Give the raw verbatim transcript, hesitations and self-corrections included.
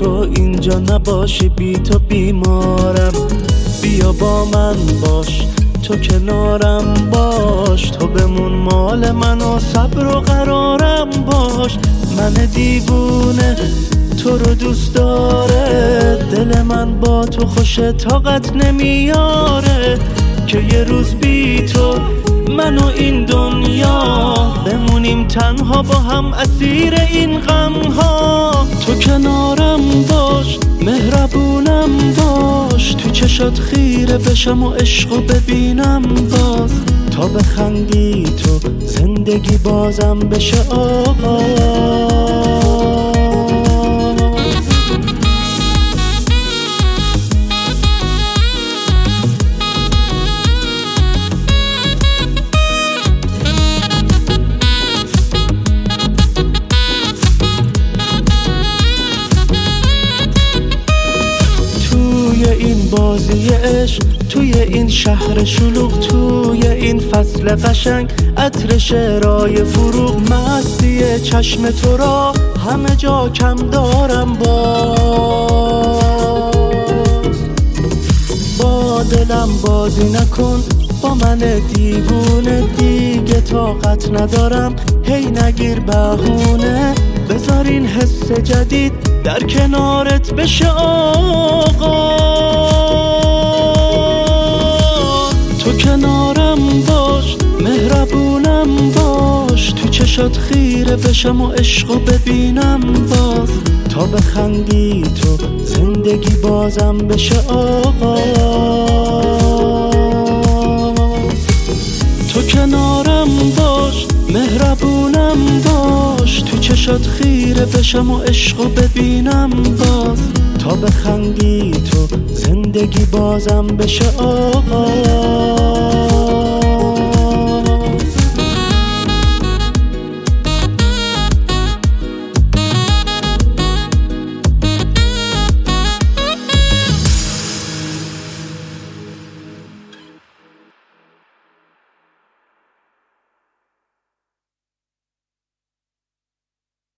تو اینجا نباشی بی تو بیمارم. بیا با من باش، تو کنارم باش، تو بمون مال من و صبر و قرارم باش. من دیوونه تو رو دوست داره، دل من با تو خوشه طاقت نمیاره که یه روز بی تو من و این دنیا بمونیم تنها با هم اسیر این غم ها. تو کنارم باش، مهربونم باش، تو چشات خیره بشم و عشقو ببینم باز. تا بخندی تو زندگی بازم بشه آغاز. توی این بازی عشق، توی این شهر شلوغ، توی این فصل قشنگ، عطر شعرهای فروغ، مستی چشم تو را همه جا کم دارم باز. با دلم بازی نکن، با من دیوونه، دیگه طاقت ندارم، هی نگیر بهونه. بذار این حس جدید در کنارت بشه آغاز. تو کنارم باش، مهربونم باش، تو چشات خیره بشم و عشقو ببینم باز. تا بخندی تو زندگی بازم بشه آغاز. تو کنارم باش، مهربونم باش، تو چشات خیره بشم و عشقو ببینم باز. تا بخندی تو زندگی بازم بشه آغاز.